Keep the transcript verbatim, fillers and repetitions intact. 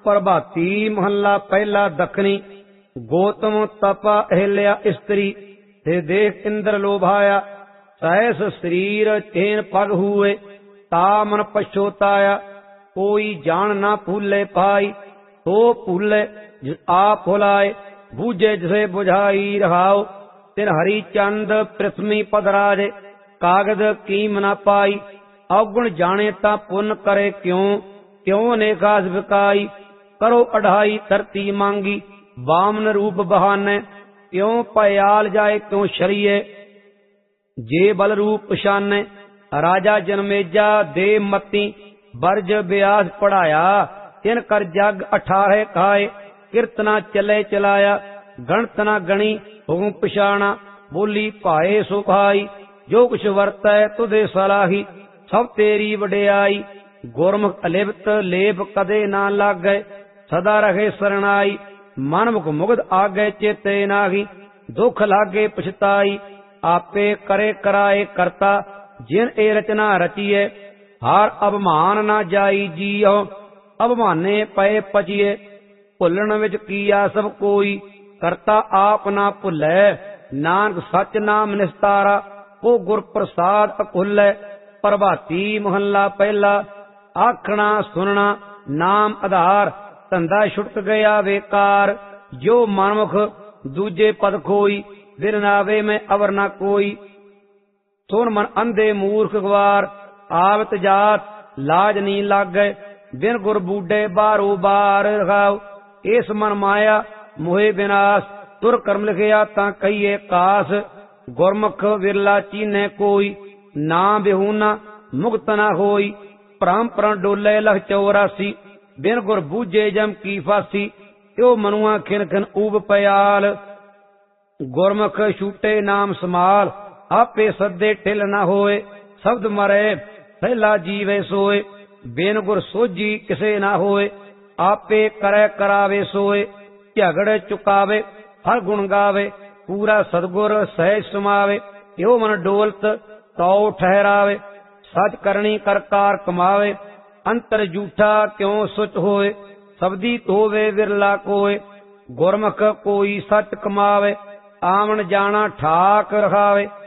प्रभाती महला पहला दखनी। गौतम तपा अहिल्या स्त्री, ते देख इंद्र लोभाया। सहस शरीर चैन पग हुए, ता मन पछोताया। कोई जान ना भूले पाई, तो भूले जिस आप भुलाए। बूझे जिसे बुझाई रहाओ, तिन हरि चंद पृथ्वी पदराजे। कागज कीम न पाई, अवगुण जाने ता पुन करे क्यों। क्यों ने खास बिकाई, करो अढ़ाई धरती मांगी। वामन रूप बहाने, क्यों पयाल जाए क्यों शरीय। जे बल रूप शाने, राजा जनमेजा दे मती। बरज ब्यास पढ़ाया, तिन कर जग अठारह खाए। कीर्तना चले चलाया, गणत न गणी हुकुम पछाणा। बोली भाए सो भाई, जो कुछ वरतै तुधे सलाही। सब तेरी वडियाई, गुरमुख अलिप्त लेप कदे ना लागै। सदा रहे सरणाई, मनमुख मुग्ध आगे चेते नाही। दुख लागे पछताई, आपे करे कराए करता। जिन ए रचना रचिए, हार अभिमान ना जाई जीओ। अभिमाने पए पचिए, भुलन विच कीया सब कोई। करता आप ना भुलै, नानक सच नाम निस्तारा। वो गुर प्रसाद अकुलै। प्रभाती महला पहला, आखना सुनना नाम आधार। धंधा छुटक गया बेकार, जो मनमुख दूजे पद खोई। बिरनावे में अवर न कोई, सुन मन अंधे मूर्ख गवार। आवत जात लाज नी लागै, बिन गुर बूढ़े बारो बार रखाओ। इस मन माया मोहे विनाश, तुर कर्म लिखिया ता कहिए कास। गुरमुख विरला चीने कोई, ना बिहूना मुक्त न होई। भ्रम प्रण डोले लख चौरासी, बिन गुर बूझे जम की फांसी। त्यो मनुआ खिन खिन ऊब पयाल, गुरमुख छूटे नाम समाल। आपे सदे ठिल न होए, शब्द मरे सैला जीवे सोए। बिन गुर सोझी किसे न होए, आपे करे करावे सोए। झगड़ चुकावे हर गुण गावे, पूरा सदगुर सहज समावे। यो मन डोलत तो ठहरावे, सच करनी कर कार कमावे। अंतर जूठा क्यों सुच होए, सबदी होवे विरला कोय। गुरमुख कोई सच कमावे, आवन जाना ठाक रखावे।